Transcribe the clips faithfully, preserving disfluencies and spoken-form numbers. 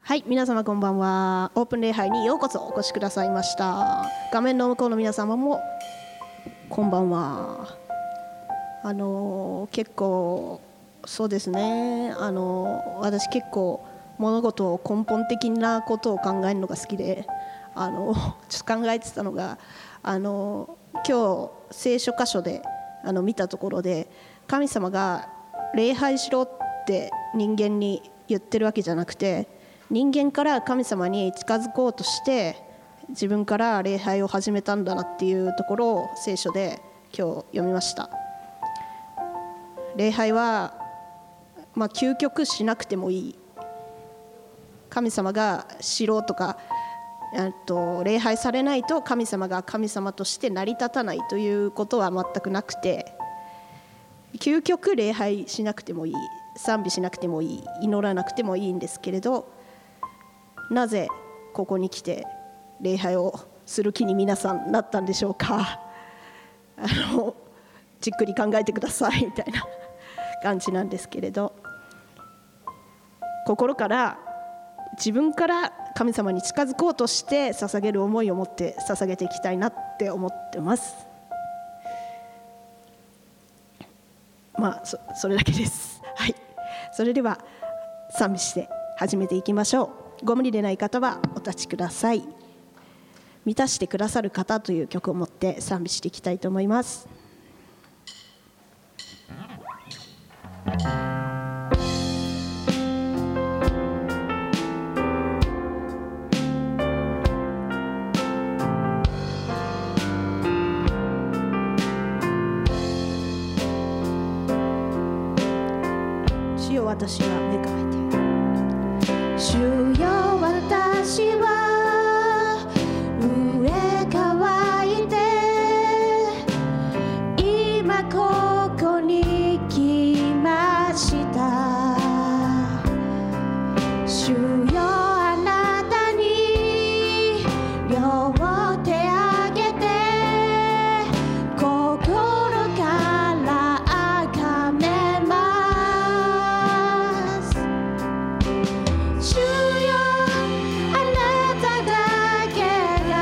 はい、皆様こんばんは。オープン礼拝にようこそお越しくださいました。画面の向こうの皆様もこんばんは。あの結構そうですね、あの私結構物事を根本的なことを考えるのが好きで、あのちょっと考えてたのが、あの今日聖書箇所であの見たところで、神様が礼拝しろって人間に言ってるわけじゃなくて、人間から神様に近づこうとして自分から礼拝を始めたんだなっていうところを聖書で今日読みました。礼拝は、まあ、究極しなくてもいい、神様がしろとかと礼拝されないと神様が神様として成り立たないということは全くなくて、究極礼拝しなくてもいい、賛美しなくてもいい、祈らなくてもいいんですけれど、なぜここに来て礼拝をする気に皆さんなったんでしょうか。あのじっくり考えてくださいみたいな感じなんですけれど、心から自分から神様に近づこうとして捧げる思いを持って捧げていきたいなって思ってます。まあ そ, それだけです。はい、それでは賛美して始めていきましょう。ご無理でない方はお立ちください。満たしてくださる方という曲を持って賛美していきたいと思います。主よ、私は目が開いている。主よ、私は上乾いて今ここに来ました。主よ、あなたに両手あげて心から崇めます。主よ、あなただけが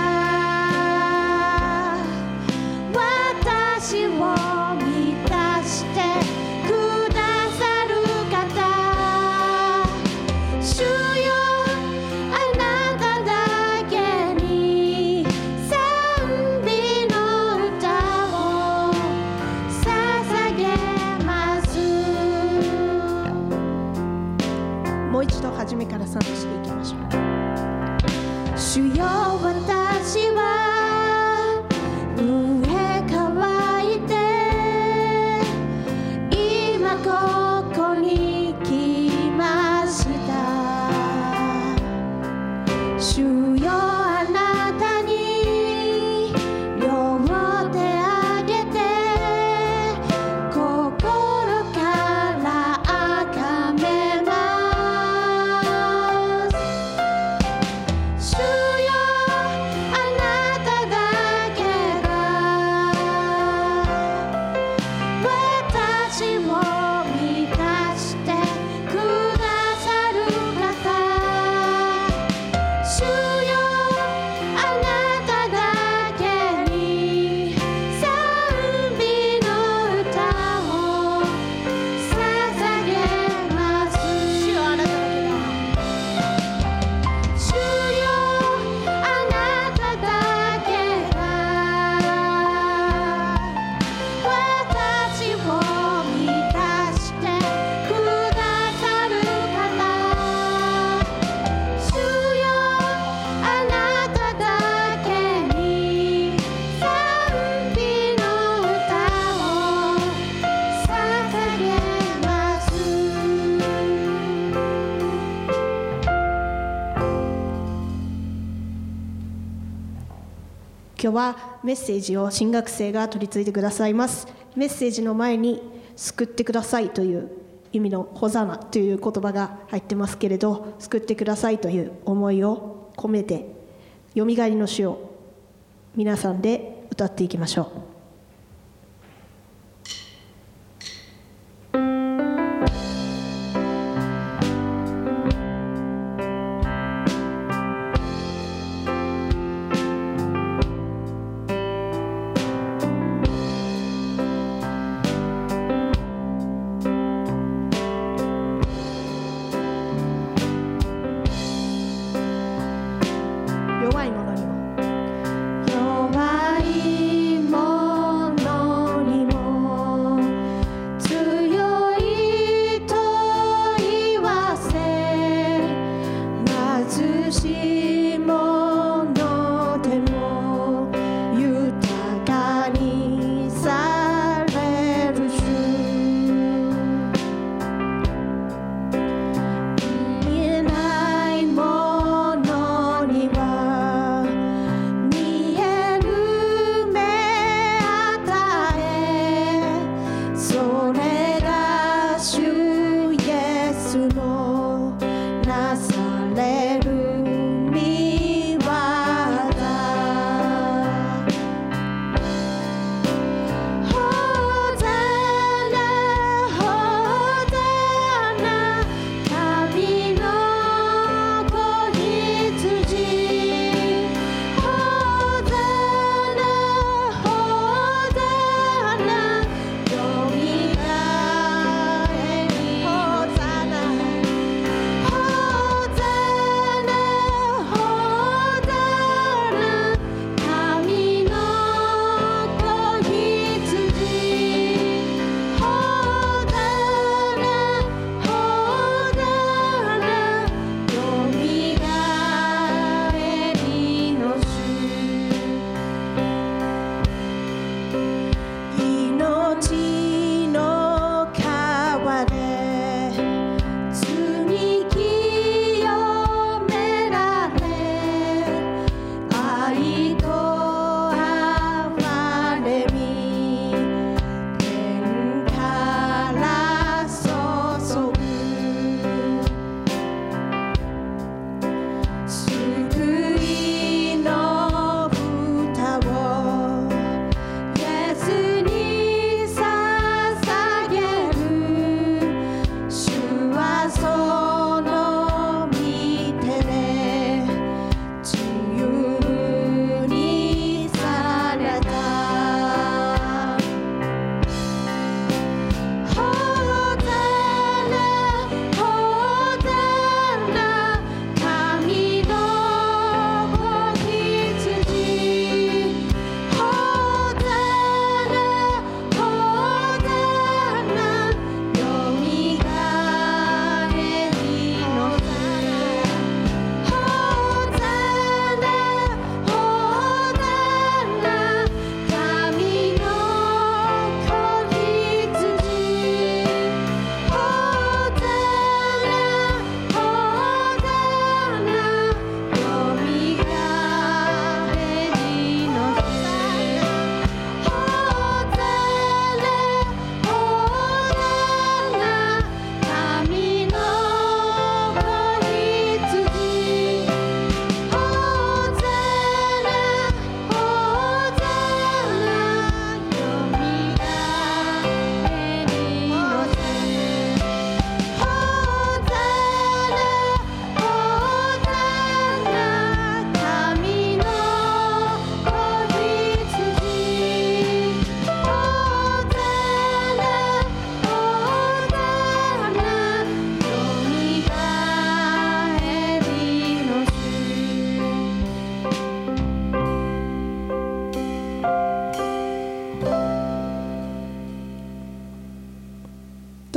私を満たしてくださる方。主よ、あなただけに賛美の歌を捧げます。もう一度初めから賛美していきましょう。主よ、私は上乾いて今ここに来ました。主よ、あなたに両手あげて心から崇めます。主よ、あなただけが私を満たしてくださる方。主よ、あなただけに賛美の歌を捧げます。主よ、あなただけが主よ、あなただけが私を満たしてくださる方。主よ、あなただけに賛美の歌を捧げます。今日はメッセージを新学生が取り次いでくださいます。メッセージの前に救ってくださいという意味のホザナという言葉が入ってますけれど、救ってくださいという思いを込めてよみがえりの詩を皆さんで歌っていきましょう。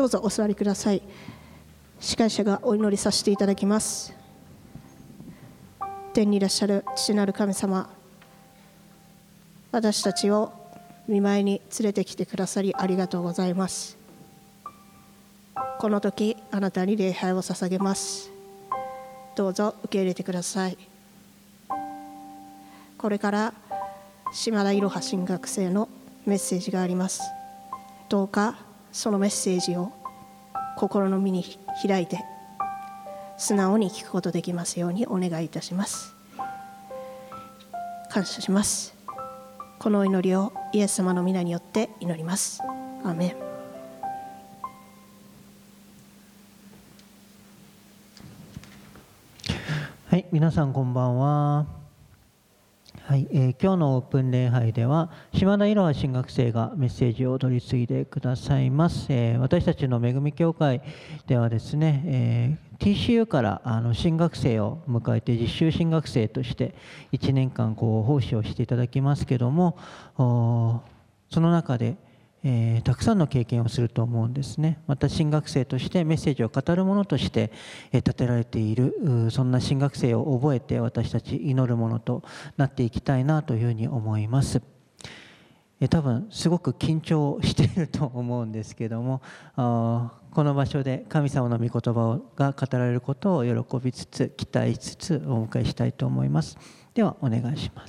うぞお座りください。司会者がお祈りさせていただきます。天にいらっしゃる父なる神様、私たちを御前に連れてきてくださりありがとうございます。この時あなたに礼拝を捧げます。どうぞ受け入れてください。これから島田いろは神学生のメッセージがあります。どうかそのメッセージを心の身に開いて素直に聞くことできますようにお願いいたします。感謝します。この祈りをイエス様の皆によって祈ります。アーメン。 はい、皆さんこんばんは。はい、えー、今日のオープン礼拝では島田いろは神学生がメッセージを取り次いでくださいます。えー、私たちの恵み教会ではですね、えー、ティーシーユー からあの新学生を迎えて実習新学生としていちねんかんこう奉仕をしていただきますけども、その中でえー、たくさんの経験をすると思うんですね。また新学生としてメッセージを語るものとして、えー、立てられているそんな新学生を覚えて私たち祈るものとなっていきたいなというふうに思います。えー、多分すごく緊張していると思うんですけども、あこの場所で神様の御言葉が語られることを喜びつつ期待しつつお迎えしたいと思います。ではお願いします。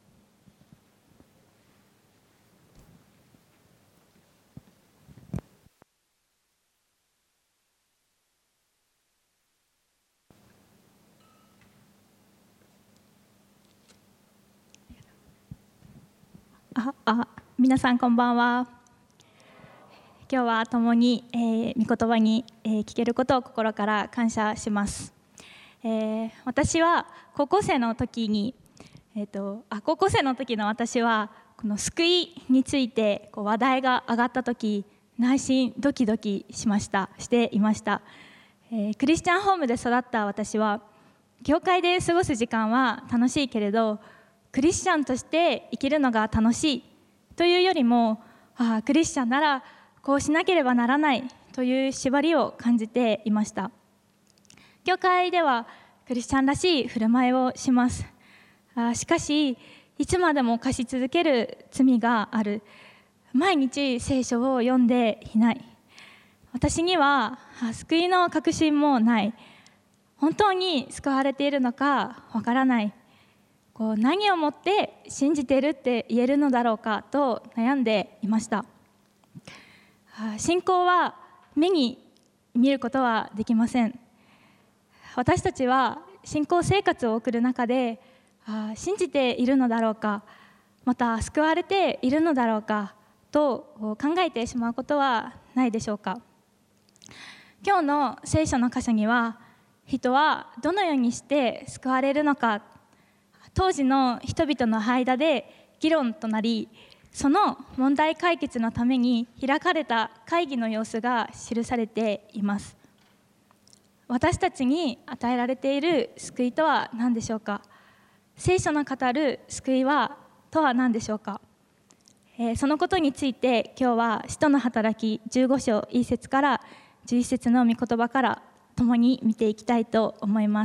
ああ皆さんこんばんは。今日は共に、えー、御言葉に、えー、聞けることを心から感謝します。えー、私は高校生の時に、えー、とあ高校生の時の私はこの救いについてこう話題が上がった時、内心ドキドキしましたしていました。えー、クリスチャンホームで育った私は教会で過ごす時間は楽しいけれど、クリスチャンとして生きるのが楽しいというよりも、ああクリスチャンならこうしなければならないという縛りを感じていました。教会ではクリスチャンらしい振る舞いをします。あしかしいつまでも犯し続ける罪がある。毎日聖書を読んでいない。私には救いの確信もない。本当に救われているのかわからない。こう何をもって信じているって言えるのだろうかと悩んでいました。信仰は目に見ることはできません。私たちは信仰生活を送る中で、信じているのだろうか、また救われているのだろうかと考えてしまうことはないでしょうか。今日の聖書の箇所には、人はどのようにして救われるのか、当時の人々の間で議論となり、その問題解決のために開かれた会議の様子が記されています。私たちに与えられている救いとは何でしょうか。聖書の語る救いはとは何でしょうか。えー、そのことについて今日は使徒の働きじゅうご章いち節からじゅういち節の御言葉から共に見ていきたいと思います。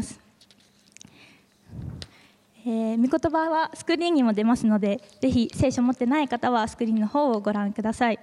えー、御言葉はスクリーンにも出ますので、ぜひ聖書を持ってない方はスクリーンの方をご覧ください。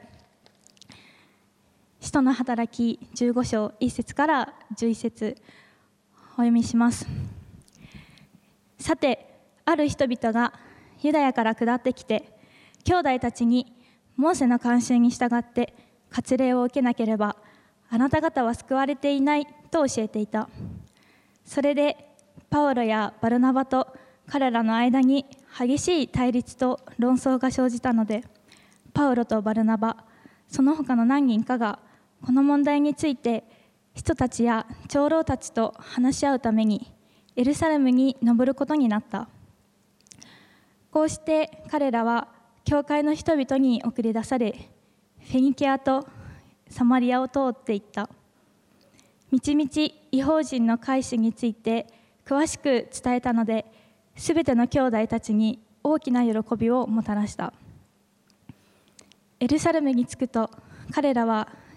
使徒の働きじゅうご章いち節からじゅういち節お読みします。さて、ある人々がユダヤから下ってきて、兄弟たちにモーセの慣習に従って割礼を受けなければあなた方は救われていないと教えていた。それでパウロやバルナバと彼らの間に激しい対立と論争が生じたので、パウロとバルナバ、その他の何人かがこの問題について人たちや長老たちと話し合うためにエルサレムに登ることになった。こうして彼らは教会の人々に送り出され、フェニケアとサマリアを通っていった。みちみち異邦人の改心について詳しく伝えたので、すべての兄弟たちに大きな喜びをもたらした。エルサレムに着くと、彼らは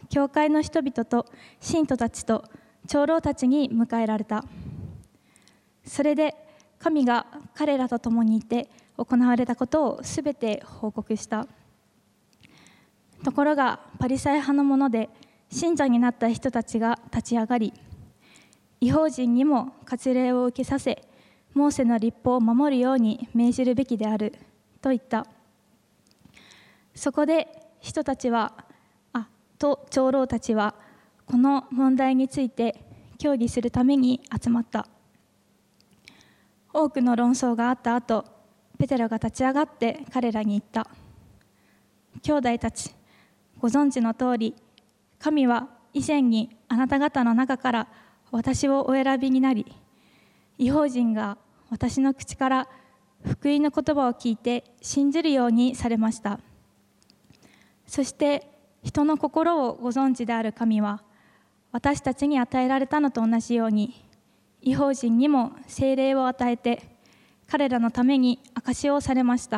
教会の人々と信徒たちと長老たちに迎えられた。それで神が彼らと共にいて行われたことをすべて報告した。ところがパリサイ派の者で信者になった人たちが立ち上がり、異邦人にも割礼を受けさせ、モーセの律法を守るように命じるべきであると言った。そこで人たちはあと長老たちはこの問題について協議するために集まった。多くの論争があった後、ペテロが立ち上がって彼らに言った。兄弟たち、ご存知の通り、神は以前にあなた方の中から私をお選びになり、異邦人が私の口から福音の言葉を聞いて信じるようにされました。そして人の心をご存知である神は、私たちに与えられたのと同じように、異邦人にも聖霊を与えて、彼らのために証しをされました。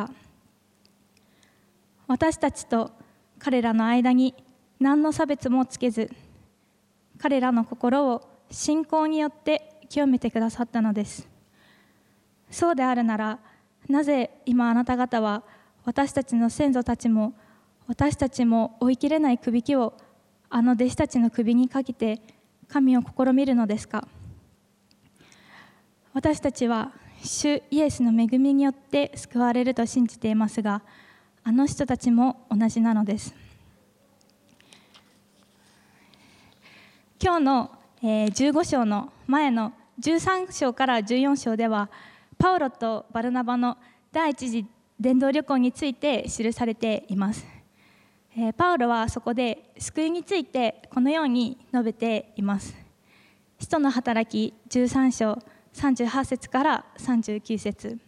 私たちと彼らの間に何の差別もつけず、彼らの心を信仰によって清めてくださったのです。そうであるなら、なぜ今あなた方は私たちの先祖たちも私たちも追いきれないくびきをあの弟子たちの首にかけて神を試みるのですか。私たちは主イエスの恵みによって救われると信じていますが、あの人たちも同じなのです。今日のじゅうご章の前のじゅうさん章からじゅうよん章では、パウロとバルナバの第一次伝道旅行について記されています。パウロはそこで救いについてこのように述べています。使徒の働きじゅうさん章さんじゅうはち節からさんじゅうきゅう節。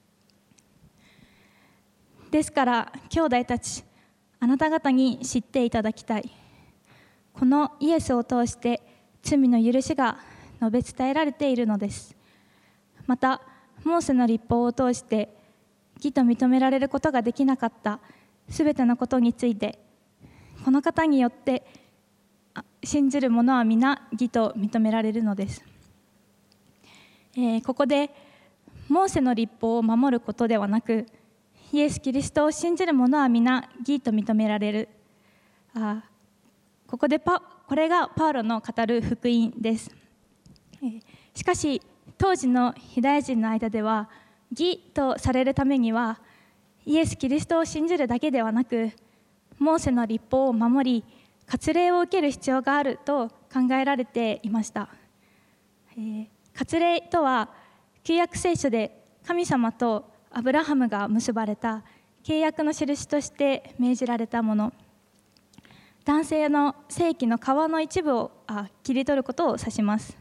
ですから兄弟たち、あなた方に知っていただきたい。このイエスを通して罪の許しが述べ伝えられているのです。またモーセの律法を通して義と認められることができなかったすべてのことについて、この方によって信じる者は皆義と認められるのです。えー、ここでモーセの律法を守ることではなく、イエス・キリストを信じる者は皆義と認められる。あここでパこれがパウロの語る福音です。えー、しかし当時のユダヤ人の間では、義とされるためにはイエス・キリストを信じるだけではなく、モーセの律法を守り割礼を受ける必要があると考えられていました。えー、割礼とは旧約聖書で神様とアブラハムが結ばれた契約の印として命じられたもの。男性の性器の皮の一部をあ切り取ることを指します。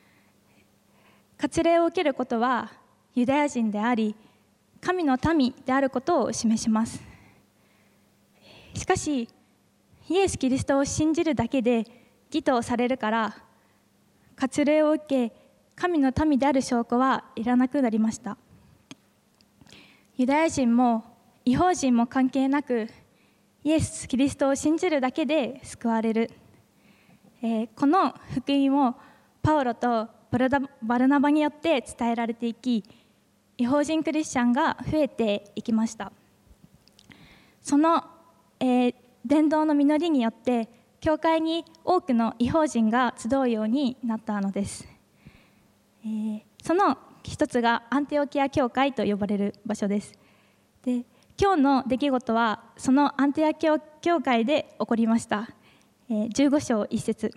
割礼を受けることはユダヤ人であり、神の民であることを示します。しかしイエス・キリストを信じるだけで義とされるから、割礼を受け神の民である証拠はいらなくなりました。ユダヤ人も異邦人も関係なく、イエス・キリストを信じるだけで救われる。えー、この福音をパウロとバルナバによって伝えられていき、異邦人クリスチャンが増えていきました。その、えー、伝道の実りによって教会に多くの異邦人が集うようになったのです。えー、その一つがアンテオキア教会と呼ばれる場所です。で、今日の出来事はそのアンテオキア教会で起こりました。えー、じゅうご章いち節。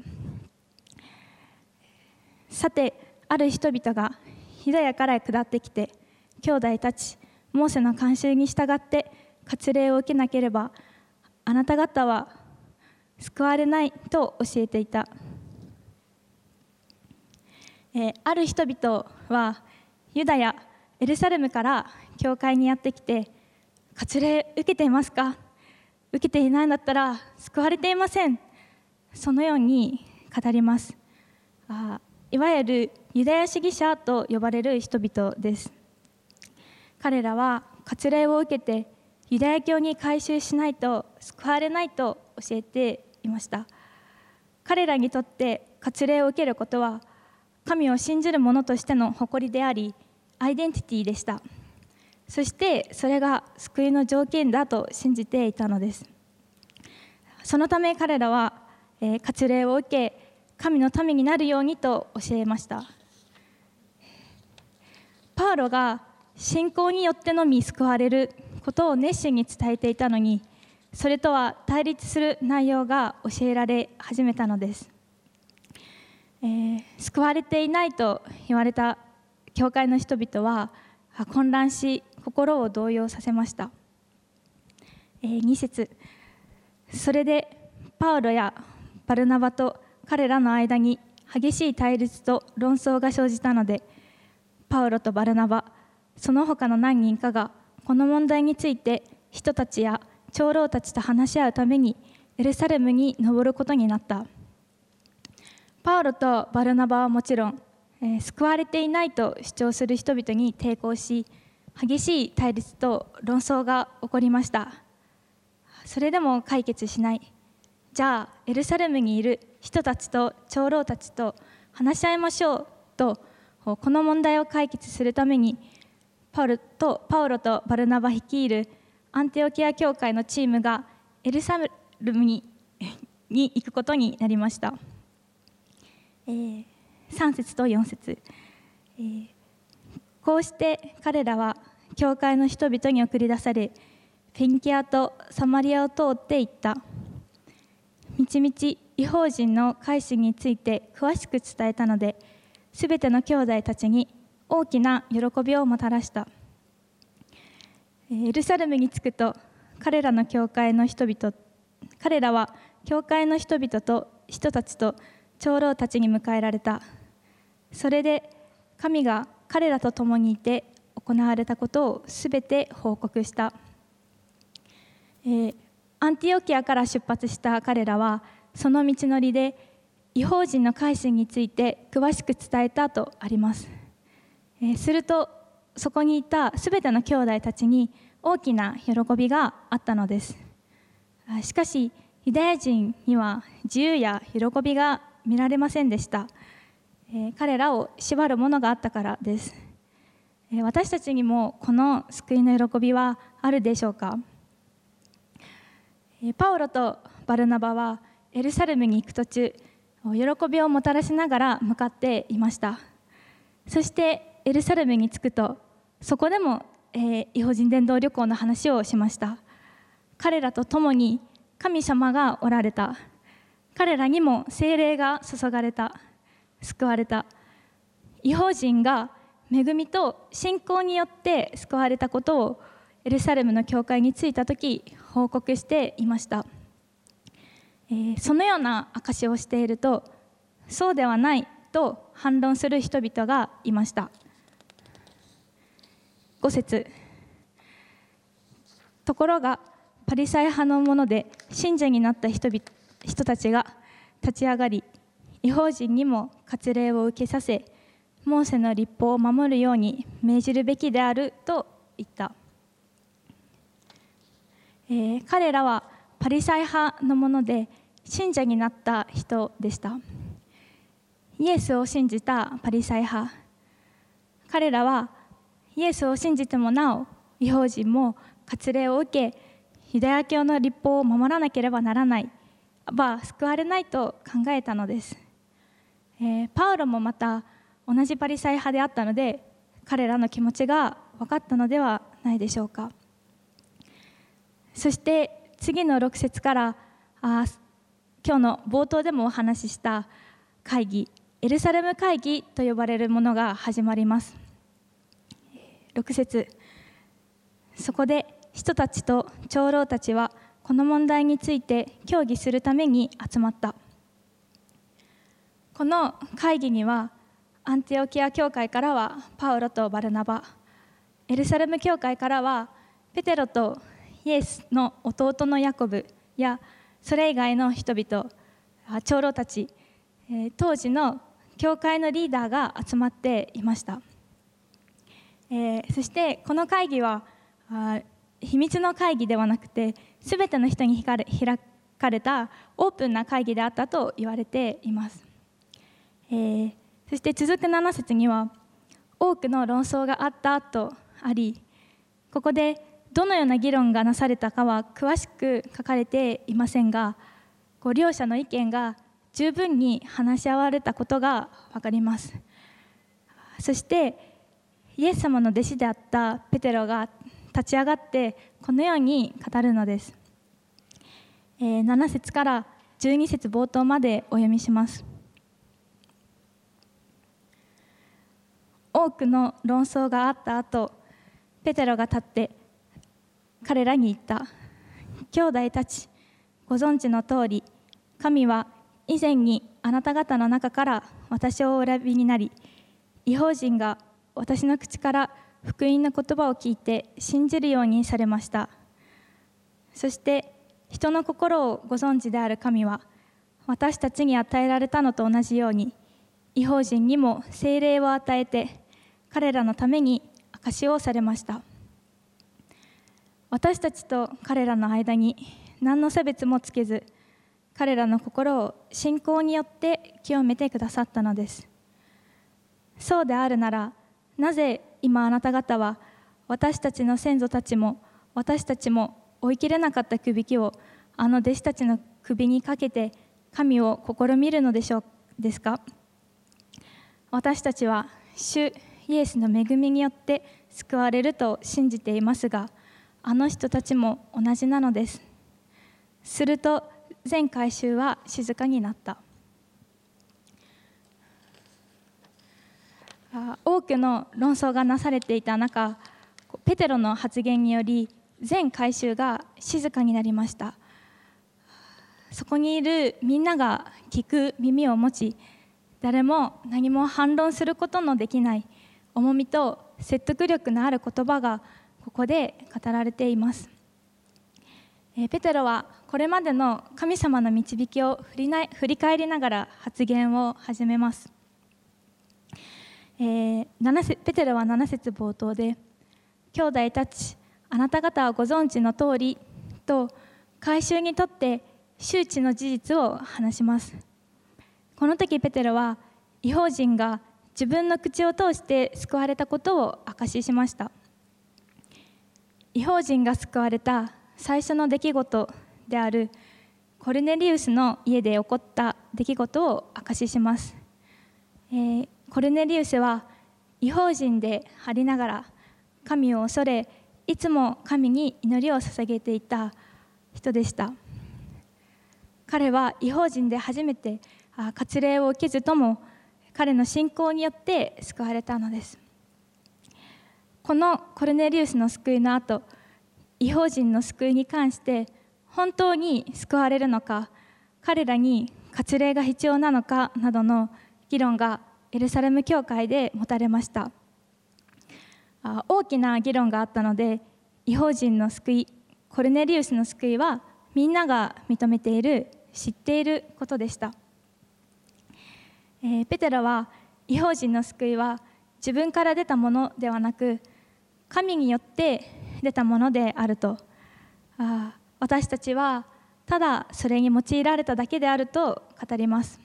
さて、ある人々がユダヤから下ってきて、兄弟たち、モーセの慣習に従って割礼を受けなければあなた方は救われないと教えていた。えー、ある人々はユダヤ、エルサレムから教会にやってきて、割礼受けていますか？受けていないんだったら救われていません。そのように語ります。あいわゆるユダヤ主義者と呼ばれる人々です。彼らは割礼を受けてユダヤ教に改宗しないと救われないと教えていました。 彼らにとって割礼を受けることは神を信じる者としての誇りであり、アイデンティティでした。そしてそれが救いの条件だと信じていたのです。そのため彼らは、えー、割礼を受け、神の民になるようにと教えました。パウロが信仰によってのみ救われることを熱心に伝えていたのに、それとは対立する内容が教えられ始めたのです。えー、救われていないと言われた教会の人々は混乱し、心を動揺させました。えー、に節、それでパウロやバルナバと彼らの間に激しい対立と論争が生じたので、パウロとバルナバ、その他の何人かがこの問題について人たちや長老たちと話し合うためにエルサレムに登ることになった。パウロとバルナバはもちろん、えー、救われていないと主張する人々に抵抗し、激しい対立と論争が起こりました。それでも解決しない。じゃあエルサレムにいる人たちと長老たちと話し合いましょうと、この問題を解決するためにパウロとパウロとバルナバ率いるアンテオキア教会のチームがエルサレムにに行くことになりました。えー、さん節とよん節、えー、こうして彼らは教会の人々に送り出され、フェニキアとサマリアを通って行った。みちみち異邦人の改心について詳しく伝えたので、すべての兄弟たちに大きな喜びをもたらした。エルサレムに着くと、彼らの教会の人々、彼らは教会の人々と人たちと長老たちに迎えられた。それで神が彼らと共にいて行われたことをすべて報告した。えー、アンティオキアから出発した彼らは、その道のりで異邦人の改心について詳しく伝えたとあります。えー、するとそこにいたすべての兄弟たちに大きな喜びがあったのです。しかしユダヤ人には自由や喜びが見られませんでした。えー、彼らを縛るものがあったからです。えー、私たちにもこの救いの喜びはあるでしょうか。えー、パウロとバルナバはエルサレムに行く途中、喜びをもたらしながら向かっていました。そしてエルサレムに着くと、そこでも、えー、異邦人伝道旅行の話をしました。彼らと共に神様がおられた。彼らにも聖霊が注がれた。救われた。異邦人が恵みと信仰によって救われたことをエルサレムの教会に着いたとき報告していました。えー、そのような証しをしていると、そうではないと反論する人々がいました。ご節、ところがパリサイ派の者で信者になった人々、人たちが立ち上がり、異邦人にも割礼を受けさせ、モーセの律法を守るように命じるべきであると言った。えー、彼らはパリサイ派の者で信者になった人でした。イエスを信じたパリサイ派。彼らはイエスを信じてもなお異邦人も割礼を受け、ユダヤ教の律法を守らなければならない、ば救われないと考えたのです。えー、パウロもまた同じパリサイ派であったので、彼らの気持ちが分かったのではないでしょうか。そして次のろく節からあ今日の冒頭でもお話しした会議、エルサレム会議と呼ばれるものが始まります。ろく節、そこで人たちと長老たちはこの問題について協議するために集まった。この会議にはアンティオキア教会からはパウロとバルナバ、エルサレム教会からはペテロとイエスの弟のヤコブやそれ以外の人々、長老たち、当時の教会のリーダーが集まっていました。えー、そしてこの会議はあ秘密の会議ではなくて、すべての人に開かかれたオープンな会議であったと言われています。えー、そして続くなな節には、多くの論争があったとあり、ここでどのような議論がなされたかは詳しく書かれていませんが、ご両者の意見が十分に話し合われたことが分かります。そしてイエス様の弟子であったペテロが立ち上がってこのように語るのです。えー、なな節からじゅうに節冒頭までお読みします。多くの論争があった後、ペテロが立って彼らに言った。兄弟たち、ご存知の通り、神は以前にあなた方の中から私をお選びになり、異邦人が私の口から福音の言葉を聞いて信じるようにされました。そして人の心をご存知である神は、私たちに与えられたのと同じように、異邦人にも聖霊を与えて、彼らのために証しをされました。私たちと彼らの間に何の差別もつけず、彼らの心を信仰によって清めてくださったのです。そうであるなら、なぜ今あなた方は私たちの先祖たちも私たちも追い切れなかったくびきをあの弟子たちの首にかけて神を試みるのでしょうですか。私たちは主イエスの恵みによって救われると信じていますが、あの人たちも同じなのです。すると全会衆は静かになった。多くの論争がなされていた中、ペテロの発言により全会衆が静かになりました。そこにいるみんなが聞く耳を持ち、誰も何も反論することのできない重みと説得力のある言葉がここで語られています。ペテロはこれまでの神様の導きを振りな振り返りながら発言を始めます。えー、なな節ペテロはなな節冒頭で、兄弟たち、あなた方はご存知の通りと会衆にとって周知の事実を話します。この時ペテロは異邦人が自分の口を通して救われたことを証ししました。異邦人が救われた最初の出来事であるコルネリウスの家で起こった出来事を証しします。えー、コルネリウスは異邦人でありながら神を恐れ、いつも神に祈りを捧げていた人でした。彼は異邦人で初めて割礼を受けずとも彼の信仰によって救われたのです。このコルネリウスの救いの後、異邦人の救いに関して本当に救われるのか、彼らに割礼が必要なのかなどの議論がエルサレム教会で持たれました。大きな議論があったので、異邦人の救い、コルネリウスの救いはみんなが認めている、知っていることでした。えー、ペテロは異邦人の救いは自分から出たものではなく、神によって出たものであると、あ私たちはただそれに用いられただけであると語ります。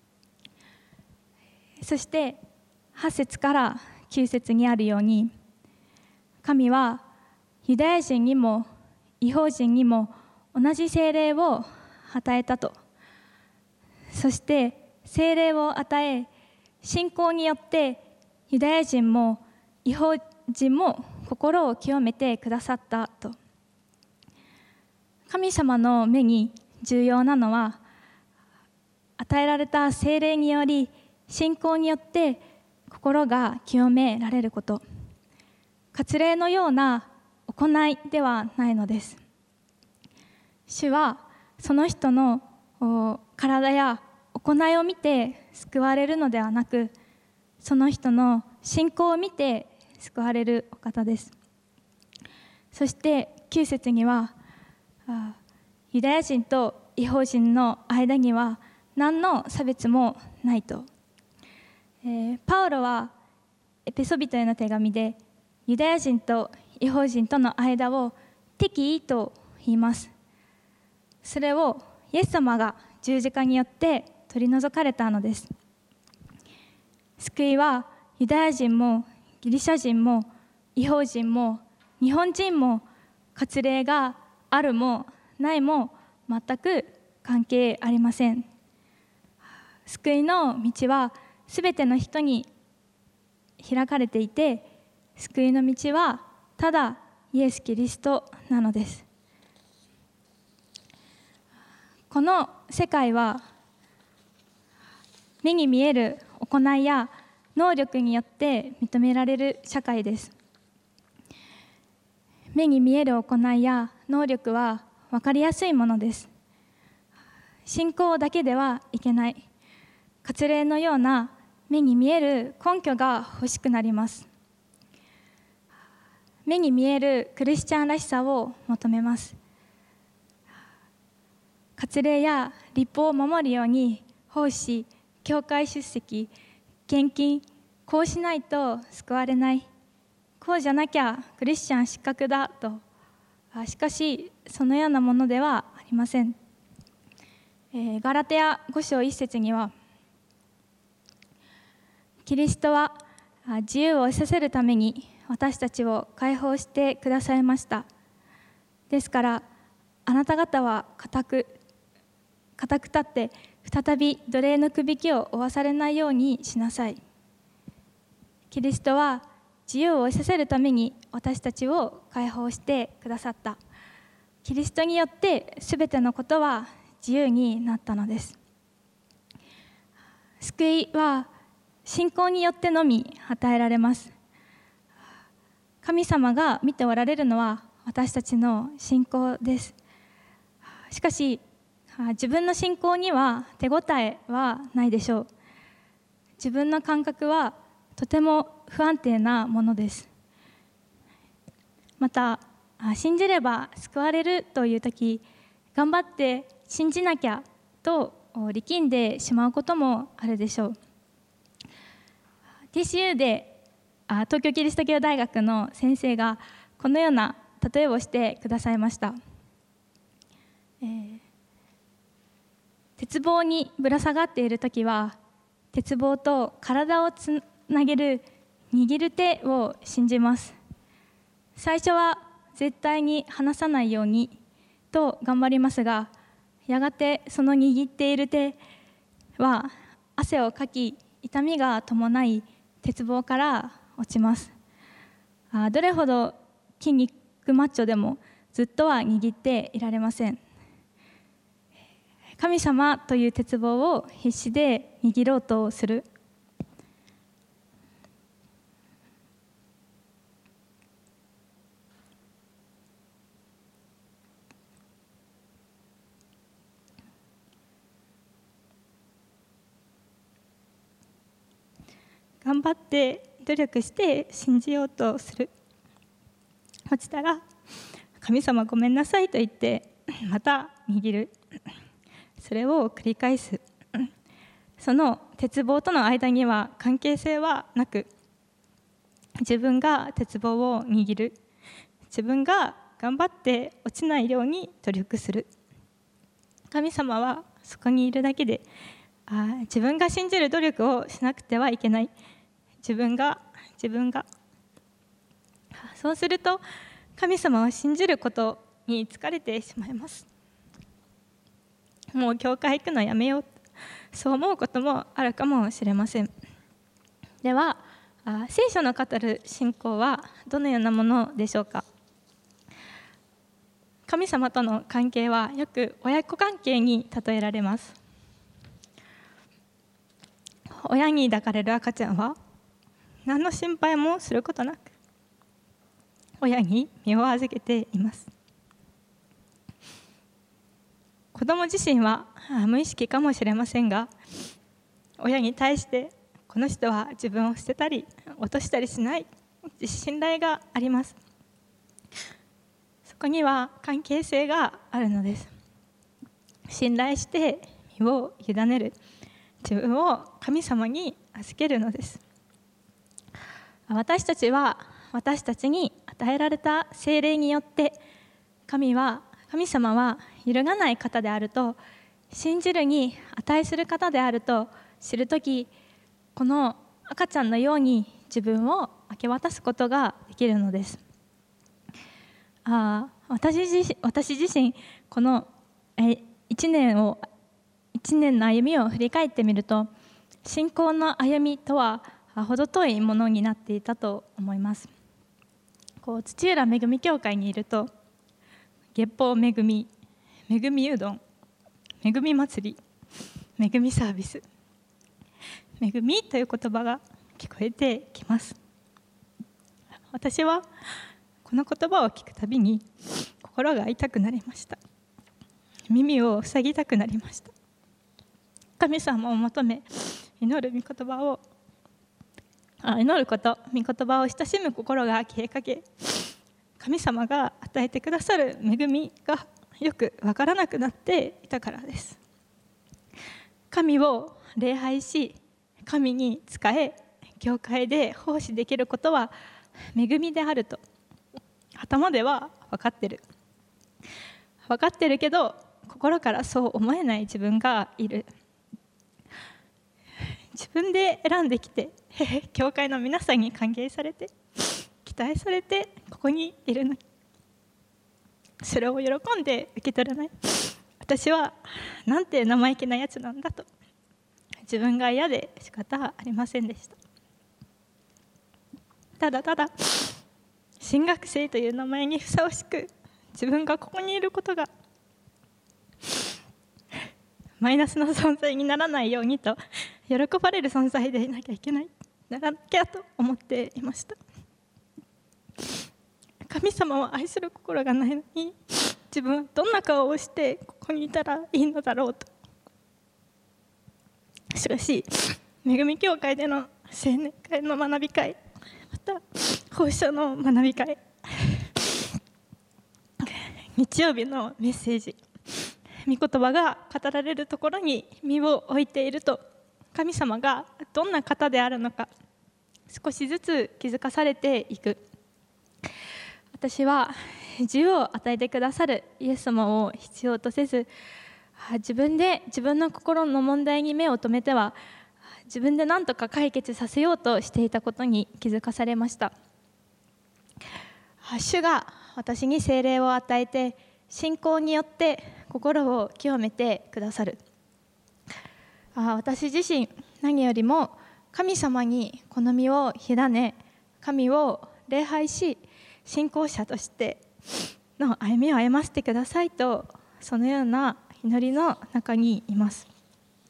そしてはち節からきゅう節にあるように、神はユダヤ人にも異邦人にも同じ聖霊を与えたと。そして聖霊を与え、信仰によってユダヤ人も異邦人も心を清めてくださったと。神様の目に重要なのは、与えられた聖霊により信仰によって心が清められること、割礼のような行いではないのです。主はその人の体や行いを見て救われるのではなく、その人の信仰を見て救われるお方です。そしてきゅう節には、ユダヤ人と異邦人の間には何の差別もないと。えー、パウロはエペソビトへの手紙で、ユダヤ人と異邦人との間を敵意と言います。それをイエス様が十字架によって取り除かれたのです。救いはユダヤ人もギリシャ人も異邦人も日本人も割礼があるもないも全く関係ありません。救いの道はすべての人に開かれていて、救いの道はただイエス・キリストなのです。この世界は目に見える行いや能力によって認められる社会です。目に見える行いや能力は分かりやすいものです。信仰だけではいけない。割礼のような目に見える根拠が欲しくなります。目に見えるクリスチャンらしさを求めます。割礼や律法を守るように奉仕、教会出席、献金、こうしないと救われない、こうじゃなきゃクリスチャン失格だと。しかしそのようなものではありません。えー、ガラテヤご章いっ節には、キリストは自由を得させるために私たちを解放してくださいました。ですからあなた方は固く固く立って再び奴隷のくびきを負わされないようにしなさい。キリストは自由を得させるために私たちを解放してくださった。キリストによってすべてのことは自由になったのです。救いは信仰によってのみ与えられます。神様が見ておられるのは私たちの信仰です。しかし自分の信仰には手応えはないでしょう。自分の感覚はとても不安定なものです。また信じれば救われるというとき、頑張って信じなきゃと力んでしまうこともあるでしょう。 ティーシーユー で東京キリスト教大学の先生がこのような例えをしてくださいました。えー、鉄棒にぶら下がっているときは鉄棒と体をつなげる握る手を信じます。最初は絶対に離さないようにと頑張りますが、やがてその握っている手は汗をかき痛みが伴い鉄棒から落ちます。あどれほど筋肉マッチョでもずっとは握っていられません。神様という鉄棒を必死で握ろうとする。頑張って努力して信じようとする。落ちたら神様ごめんなさいと言ってまた握る。それを繰り返す。その鉄棒との間には関係性はなく、自分が鉄棒を握る、自分が頑張って落ちないように努力する。神様はそこにいるだけで、あ自分が信じる努力をしなくてはいけない。自分が自分がそうすると神様を信じることに疲れてしまいます。もう教会行くのやめよう、そう思うこともあるかもしれません。では聖書の語る信仰はどのようなものでしょうか。神様との関係はよく親子関係に例えられます。親に抱かれる赤ちゃんは何の心配もすることなく親に身を預けています。子供自身は無意識かもしれませんが、親に対してこの人は自分を捨てたり落としたりしない信頼があります。そこには関係性があるのです。信頼して身を委ねる、自分を神様に預けるのです。私たちは私たちに与えられた聖霊によって神は神様は揺るがない方であると信じるに値する方であると知るとき、この赤ちゃんのように自分を明け渡すことができるのです。あ私自身、私自身このえ一年を一年の歩みを振り返ってみると、信仰の歩みとは程遠いものになっていたと思います。こう土浦めぐみ教会にいると、月報めぐみ、めぐみうどん、めぐみ祭り、めぐみサービス、めぐみという言葉が聞こえてきます。私はこの言葉を聞くたびに心が痛くなりました。耳を塞ぎたくなりました。神様を求め祈る御言葉をあ祈ること御言葉を親しむ心が消えかけ、神様が与えてくださる恵みがよく分からなくなっていたからです。神を礼拝し、神に仕え、教会で奉仕できることは恵みであると頭では分かってる分かってるけど、心からそう思えない自分がいる。自分で選んできて教会の皆さんに歓迎されて期待されてここにいるのに、それを喜んで受け取らない私はなんて生意気なやつなんだと、自分が嫌で仕方ありませんでした。ただただ神学生という名前にふさわしく、自分がここにいることがマイナスの存在にならないようにと、喜ばれる存在でいなきゃいけない、ならなきゃと思っていました。神様を愛する心がないのに、自分はどんな顔をしてここにいたらいいのだろうと。しかし恵み教会での青年会の学び会、また奉仕の学び会、日曜日のメッセージ、御言葉が語られるところに身を置いていると、神様がどんな方であるのか少しずつ気づかされていく。私は自由を与えてくださるイエス様を必要とせず、自分で自分の心の問題に目を留めては自分で何とか解決させようとしていたことに気づかされました。主が私に聖霊を与えて、信仰によって心を清めてくださる。私自身何よりも神様にこの身を委ね、神を礼拝し、信仰者としての歩みを歩ませてくださいと、そのような祈りの中にいます。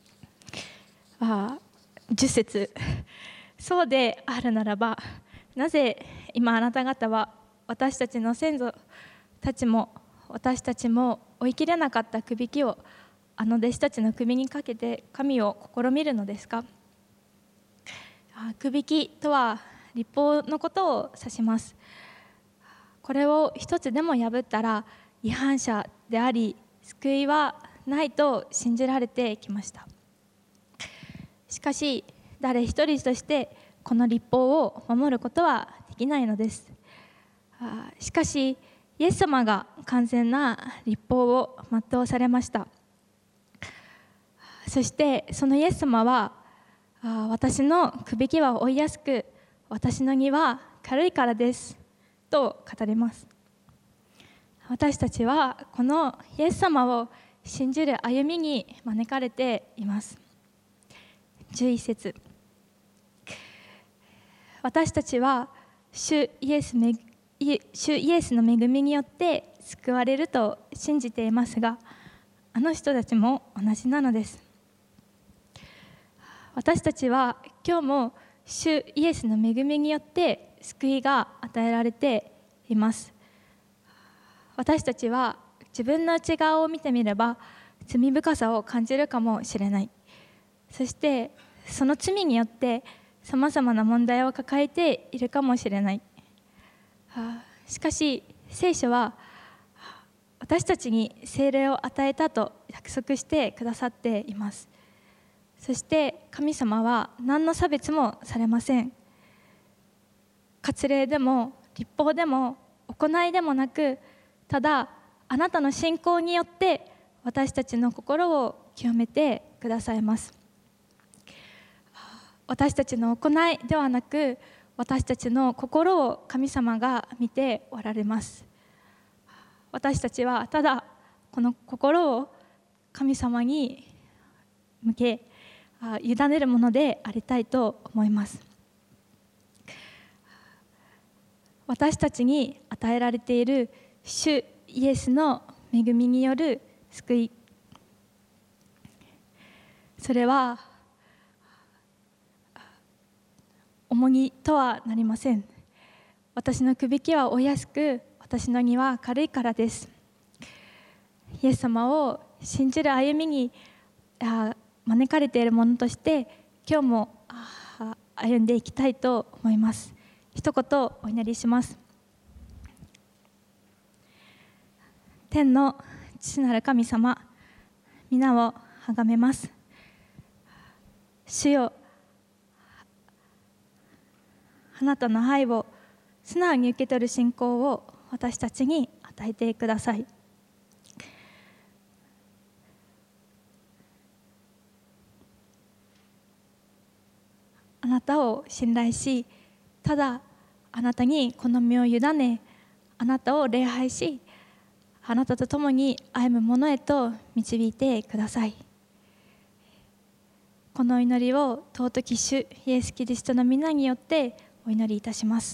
じゅっ節、そうであるならば、なぜ今あなた方は私たちの先祖たちも私たちも追い切れなかったくびきをあの弟子たちの首にかけて神を試みるのですか。くびきとは律法のことを指します。これを一つでも破ったら違反者であり、救いはないと信じられてきました。しかし誰一人としてこの律法を守ることはできないのです。しかしイエス様が完全な律法を全うされました。そしてそのイエス様は、私のくびきは負いやすく、私の荷は軽いからですと語ります。私たちはこのイエス様を信じる歩みに招かれています。じゅういち節、私たちは主イエスめ主イエスの恵みによって救われると信じていますが、あの人たちも同じなのです。私たちは今日も主イエスの恵みによって救いが与えられています。私たちは自分の内側を見てみれば罪深さを感じるかもしれない。そしてその罪によってさまざまな問題を抱えているかもしれない。しかし聖書は私たちに聖霊を与えたと約束してくださっています。そして神様は何の差別もされません。割礼でも律法でも行いでもなく、ただあなたの信仰によって私たちの心を清めてくださいます。私たちの行いではなく、私たちの心を神様が見ておられます。私たちはただこの心を神様に向け委ねるものでありたいと思います。私たちに与えられている主イエスの恵みによる救い、それは重荷とはなりません。私のくびきはお安く、私の荷は軽いからです。イエス様を信じる歩みに招かれているものとして、今日も歩んでいきたいと思います。一言お祈りします。天の父なる神様、皆をあがめます。主よ、あなたの愛を素直に受け取る信仰を私たちに与えてください。あなたを信頼し、ただあなたにこの身を委ね、あなたを礼拝し、あなたと共に歩むものへと導いてください。この祈りを尊き主イエス・キリストの皆によってお祈りいたします。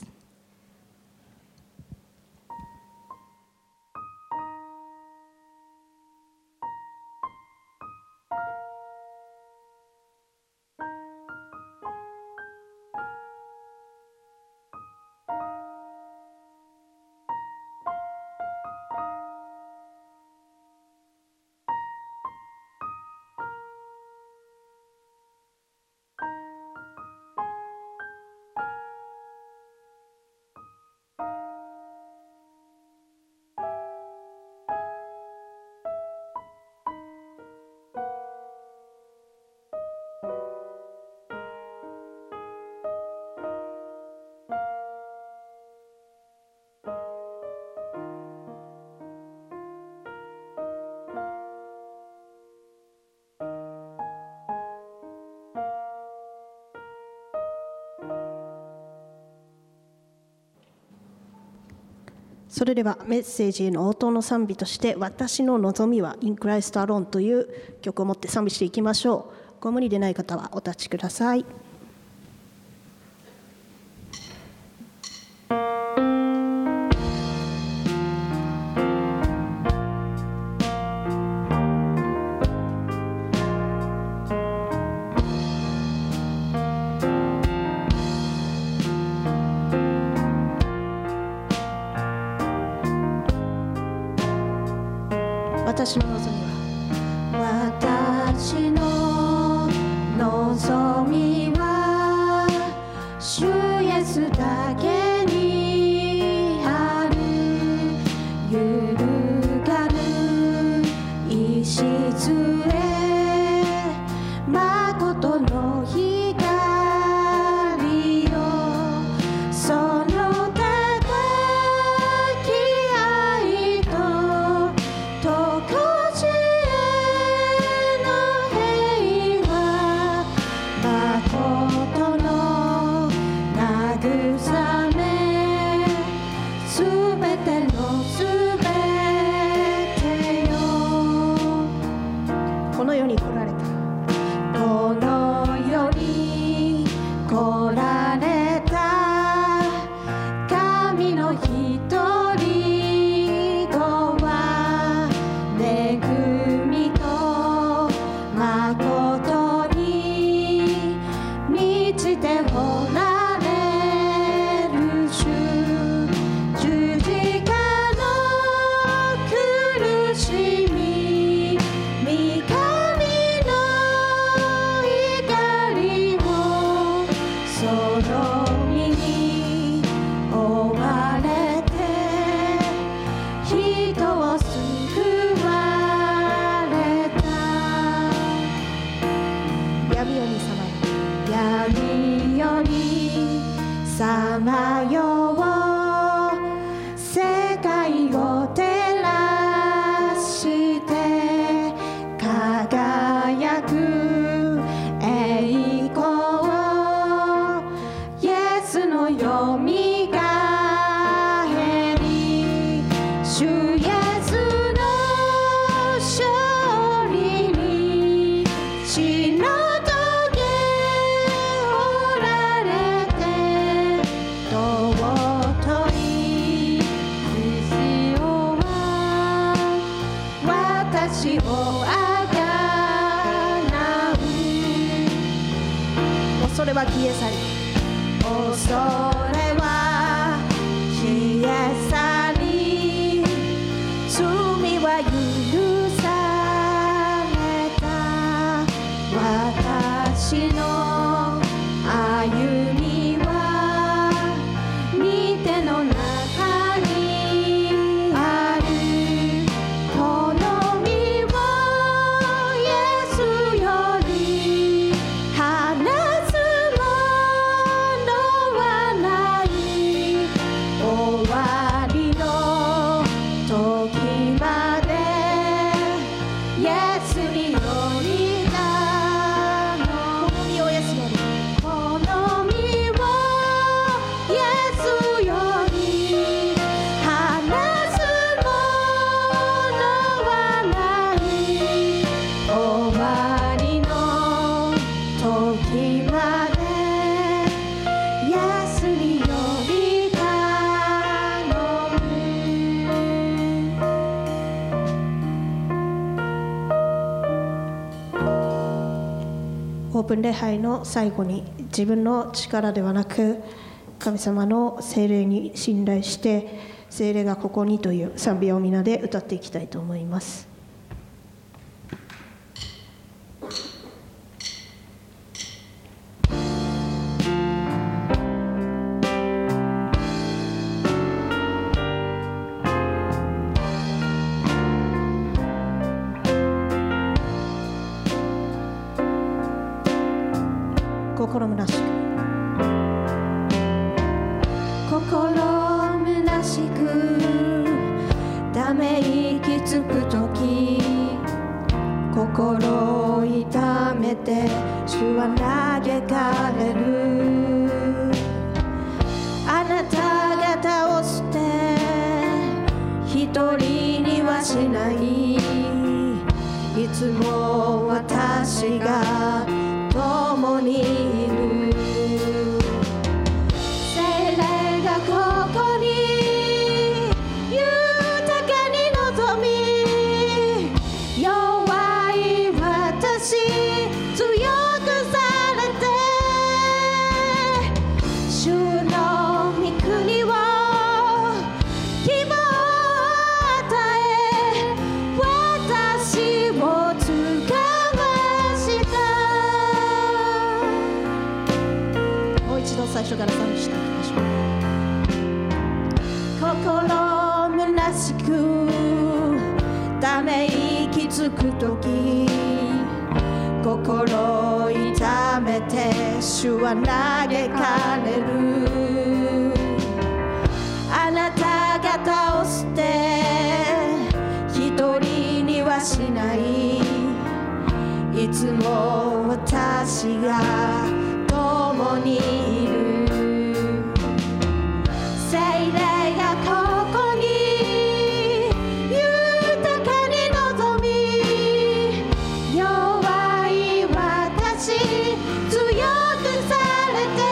それではメッセージへの応答の賛美として、私の望みは In Christ Alone という曲を持って賛美していきましょう。ご無理でない方はお立ちください。私の望みは私の望みは主イエスだけにある。揺るがぬ礎誠の光よ、その高き愛と常しえの平和、誠の慰め、すべてのすべてよ。この世に来られた、この世に来られた神の一人子は、恵みと誠に満ちておられる主。十字架のをあがなう。恐れは消え去り、恐れは消え去り、罪は許された。私の歩みは御手の中にある。この身をイエスより離すものはない。終わりの時までイエスによりたの。この身をイエスより、この身をイエスより離すものはない。終わりの時までイエスにより頼む。オープン礼拝の最後に、自分の力ではなく神様の聖霊に信頼して、聖霊がここにという賛美を皆で歌っていきたいと思います。心虚しく、心虚しくため息つくとき、心を痛めて主は嘆かれる。あなた方を捨て一人にはしない。いつも私が共にいる。聖霊がここに豊かに望み、弱い私強くされて、主の御国を希望を与え、私を使わした。もう一度最初から賛美していきましょう。心虚しくため息つくとき、心を痛めて主は嘆かれる。あなた方を捨て一人にはしない。いつも私が共にいる。聖霊がここに豊かに望み、弱い私強くされて、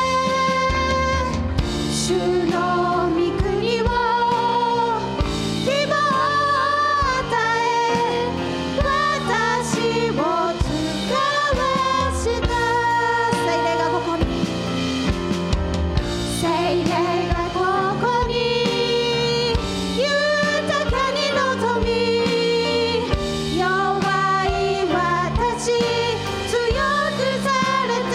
主の御国を希望を与え、私を使わした。聖霊がここに、聖霊がここに豊かに望み、弱い私強くされて、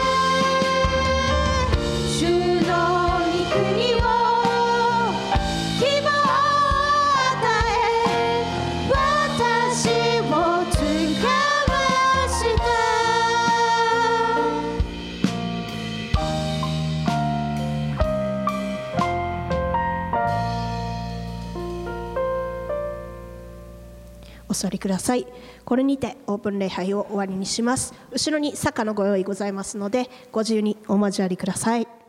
主の御国を希望を与え、私を使わした。お座りください。これにてオープン礼拝を終わりにします。後ろに坂のご用意ございますので、ご自由にお交わりください。